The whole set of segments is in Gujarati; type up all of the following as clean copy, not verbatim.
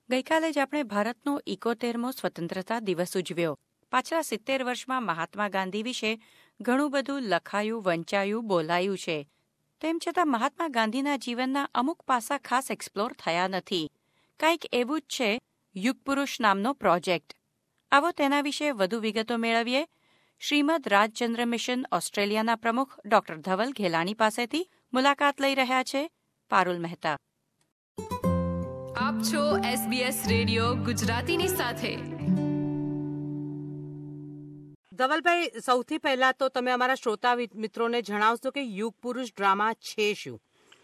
ગઈકાલે જ આપણે ભારતનો 71મો સ્વતંત્રતા દિવસ ઉજવ્યો. પાછલા 70 વર્ષમાં મહાત્મા ગાંધી વિશે ઘણું બધું લખાયું, વંચાયું, બોલાયું છે. તેમ છતાં મહાત્મા ગાંધીના જીવનના અમુક પાસા ખાસ એક્સપ્લોર થયા નથી. કંઈક એવું જ છે યુગપુરુષ નામનો પ્રોજેક્ટ. આવો તેના વિશે વધુ વિગતો મેળવીએ શ્રીમદ રાજચંદ્ર મિશન ઓસ્ટ્રેલિયાના પ્રમુખ ડોક્ટર ધવલ ઘેલાણી પાસેથી. મુલાકાત લઈ રહ્યા છે પારુલ મહેતા. આપ છો SBS રેડિયો ગુજરાતીની સાથે. ધવલભાઈ, સૌથી પહેલા તો તમે અમારા શ્રોતા મિત્રોને જણાવશો કે યુગ પુરુષ ડ્રામા છે શું?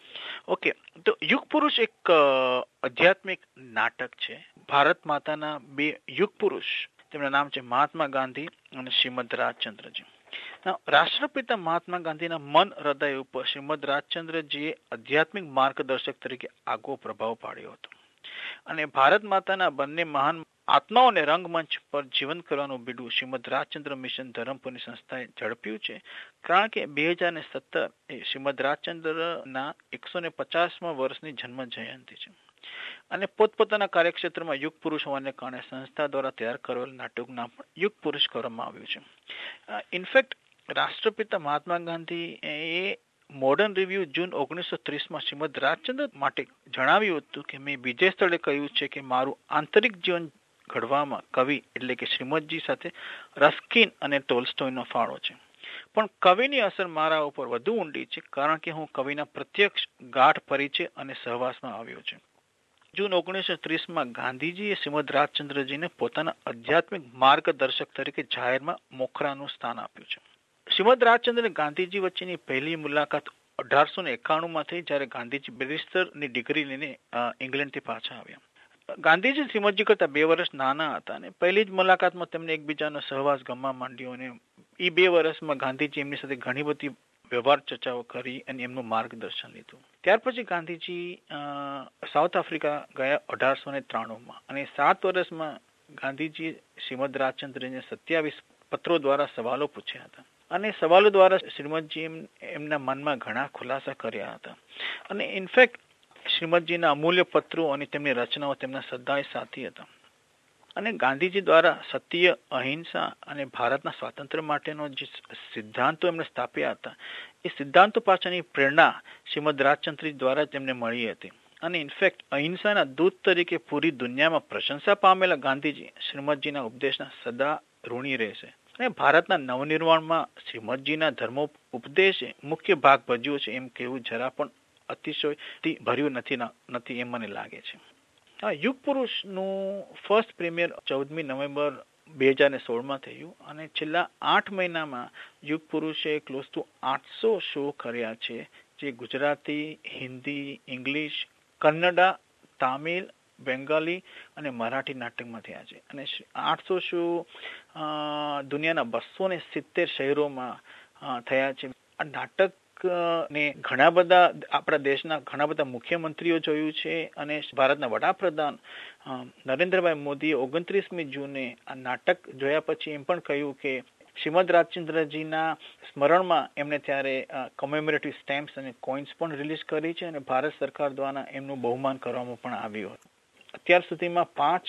ઓકે, તો યુગ પુરુષ એક આધ્યાત્મિક નાટક છે. ભારત માતાના બે યુગ પુરુષ, તેમના નામ છે મહાત્મા ગાંધી અને શ્રીમદ રાજચંદ્રજી. રાષ્ટ્રપિતા મહાત્મા ગાંધીના મન હૃદય ઉપર શ્રીમદ રાજચંદ્રજીએ આધ્યાત્મિક માર્ગદર્શક તરીકે આગવો પ્રભાવ પાડ્યો હતો અને ભારત માતાના બંને મહાન આત્માઓને રંગમંચ પર જીવંત કરવાનું બીડું શ્રીમદ રાજચંદ્ર મિશન ધરમપુરની સંસ્થાએ ઝડપ્યું છે. કારણ કે 2017 એ શ્રીમદ રાજચંદ્રના 150મા વર્ષની જન્મ જયંતિ છે અને પોતપોતાના કાર્યક્ષેત્રમાં યુગ પુરુષ હોવાને કારણે સંસ્થા દ્વારા તૈયાર કરેલ નાટકનું નામ પણ યુગ પુરુષ કરવામાં આવ્યું છે. ઇનફેક્ટ રાષ્ટ્રપિતા મહાત્મા ગાંધી એ મોડર્ન રિવ્યુ જૂન 1930માં શ્રીમદ રાજચંદ્ર માટે જણાવ્યું હતું કે મેં બીજે સ્થળે કહ્યું છે કે મારું આંતરિક જીવન ઘડવામાં કવિ એટલે કે શ્રીમદજી સાથે રસ્કિન અને ટોલ્સ્ટોયનો ફાળો છે, પણ કવિની અસર મારા ઉપર વધુ ઊંડી છે કારણ કે હું કવિના પ્રત્યક્ષ ગાઢ પરિચય અને સહવાસમાં આવ્યો છે. જૂન 1930માં ગાંધીજીએ શ્રીમદ રાજચંદ્રજીને પોતાના આધ્યાત્મિક માર્ગદર્શક તરીકે જાહેરમાં મોખરાનું સ્થાન આપ્યું છે. શ્રીમદ રાજચંદ્ર ગાંધીજી વચ્ચેની પહેલી મુલાકાત 1891માં થઈ, જ્યારે ગાંધીજી બેરિસ્ટરની ડિગ્રી લઈને ઇંગ્લેન્ડથી પાછા આવ્યા. ગાંધીજી શ્રીમદજી કરતા 2 વર્ષ નાના હતા અને પહેલી જ મુલાકાતમાં તેમને એકબીજાનો સહવાસ ગમવા માંડ્યો અને એ 2 વર્ષમાં ગાંધીજી એમની સાથે ઘણી બધી વ્યવહાર ચર્ચાઓ કરી અને એમનું માર્ગદર્શન લીધું. ત્યાર પછી ગાંધીજી સાઉથ આફ્રિકા ગયા 1893માં અને 7 વર્ષમાં ગાંધીજી શ્રીમદ રાજચંદ્રજીને 27 પત્રો દ્વારા સવાલો પૂછ્યા હતા અને સવાલો દ્વારા શ્રીમદજી એમના મનમાં ઘણા ખુલાસા કર્યા હતા અને ઇનફેક્ટ શ્રીમદજીના અમૂલ્ય પત્રો અને તેમની રચનાઓ તેમના સદાય સાથી હતા અને ગાંધીજી દ્વારા સત્ય, અહિંસા અને ભારતના સ્વાતંત્ર્ય માટેનો જે સિદ્ધાંતો એમણે સ્થાપ્યા હતા એ સિદ્ધાંતો પાછળની પ્રેરણા શ્રીમદ રાજચંદ્રજી દ્વારા તેમને મળી હતી અને ઇનફેક્ટ અહિંસાના દૂત તરીકે પૂરી દુનિયામાં પ્રશંસા પામેલા ગાંધીજી શ્રીમદજીના ઉપદેશના સદા ઋણી રહેશે અને ભારતના નવનિર્માણમાં શ્રીમદજીના ધર્મો ઉપદેશે મુખ્ય ભાગ ભજ્યો છે એમ કહેવું જરા પણ અતિશયોક્તિ ભર્યું નથી એમ મને લાગે છે. યુગ પુરુષનું ફર્સ્ટ પ્રીમિયર 14મી નવેમ્બર 2016માં થયું અને છેલ્લા 8 મહિનામાં યુગ પુરુષે ક્લોઝ ટુ 800 શો કર્યા છે, જે ગુજરાતી, હિન્દી, ઇંગ્લિશ, કન્નડા, તામિલ, બેંગાલી અને મરાઠી નાટકમાં થયા છે અને 800 શો દુનિયાના 270 શહેરોમાં થયા છે. આ નાટક ને ઘણા બધા આપણા દેશના ઘણા બધા મુખ્યમંત્રીઓ જોયું છે અને ભારતના વડાપ્રધાન નરેન્દ્રભાઈ મોદીએ 29મી જૂને આ નાટક જોયા પછી એમ પણ કહ્યું કે શ્રીમદ રાજચંદ્રજીના સ્મરણમાં એમને ત્યારે કોમેમોરેટિવ સ્ટેમ્પ્સ અને કોઇન્સ પણ રિલીઝ કરી છે અને ભારત સરકાર દ્વારા એમનું બહુમાન કરવામાં પણ આવ્યું હતું. અત્યાર સુધીમાં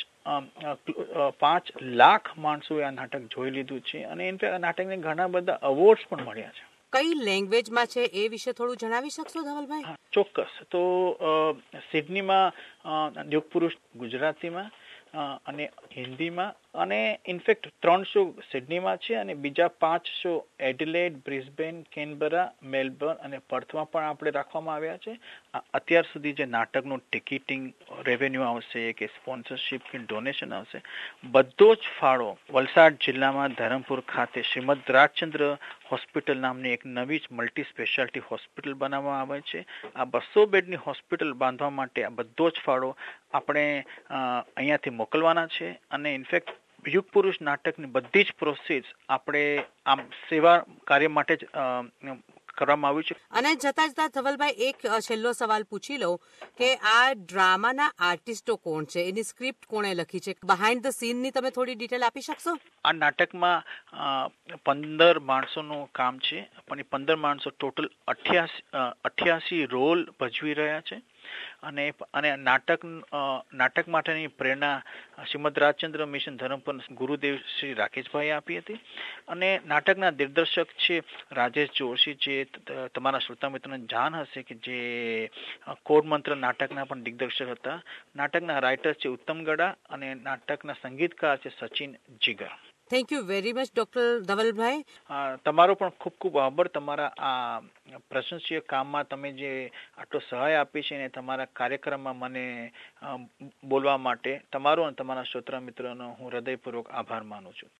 5 લાખ માણસોએ આ નાટક જોઈ લીધું છે અને ઇનફેક્ટ આ નાટકને ઘણા બધા અવોર્ડ્સ પણ મળ્યા છે. કઈ લેંગ્વેજમાં છે એ વિશે થોડું જણાવી શકશો ધવલભાઈ? ચોક્કસ. તો સિડનીમાં યુગ પુરુષ ગુજરાતીમાં અને હિન્દીમાં અને ઇનફેક્ટ 3 શો સિડનીમાં છે અને બીજા 5 show Adelaide, Brisbane, Canberra, Melbourne અને પર્થમાં પણ આપણે રાખવામાં આવ્યા છે. અત્યાર સુધી જે નાટકનું ટિકિટિંગ રેવન્યુ આવશે કે સ્પોન્સરશિપ કે ડોનેશન આવશે, બધો જ ફાળો વલસાડ જિલ્લામાં ધરમપુર ખાતે શ્રીમદ રાજચંદ્ર હોસ્પિટલ નામની એક નવી જ મલ્ટી સ્પેશિયાલિટી હોસ્પિટલ બનાવવામાં આવે છે. આ 200 બેડની હોસ્પિટલ બાંધવા માટે આ બધો જ ફાળો આપણે અહીંયાથી મોકલવાના છે અને ઇનફેક્ટ યુગ પુરુષ નાટકની બધી જ પ્રોસેસ આપણે આમ સેવા કાર્ય માટે જ કરવામાં આવ્યું છે. અને જતા ધવલભાઈ એક છેલ્લો સવાલ પૂછી લઉં કે આ ડ્રામાના આર્ટિસ્ટો કોણ છે, એની સ્ક્રિપ્ટ કોણે લખી છે, બિહાઇન્ડ ધ સીન ની તમે થોડી ડિટેલ આપી શકશો? આ નાટકમાં 15 માણસોનું કામ છે, પણ એ 15 માણસો ટોટલ 88 રોલ ભજવી રહ્યા છે અને નાટક માટેની પ્રેરણા શ્રીમદ રાજચંદ્ર મિશન ધરમપુર ગુરુદેવ શ્રી રાકેશભાઈ આપી હતી. અને નાટકના દિગ્દર્શક છે રાજેશ જોશી, જે તમારા શ્રોતા મિત્રોને જાણ હશે કે જે કોડ મંત્ર નાટકના પણ દિગ્દર્શક હતા. નાટકના રાઇટર છે ઉત્તમ ગડા અને નાટકના સંગીતકાર છે Sachin Jigar. Thank you very much doctor Dhavalbhai. તમારો પણ ખૂબ ખૂબ આભાર. તમારા આ પ્રશંસનીય કામમાં તમે જે આટલો સહાય આપી છે અને તમારા કાર્યક્રમમાં મને બોલવા માટે તમારો અને તમારા શ્રોતા મિત્રોનો હું હૃદયપૂર્વક આભાર માનું છું.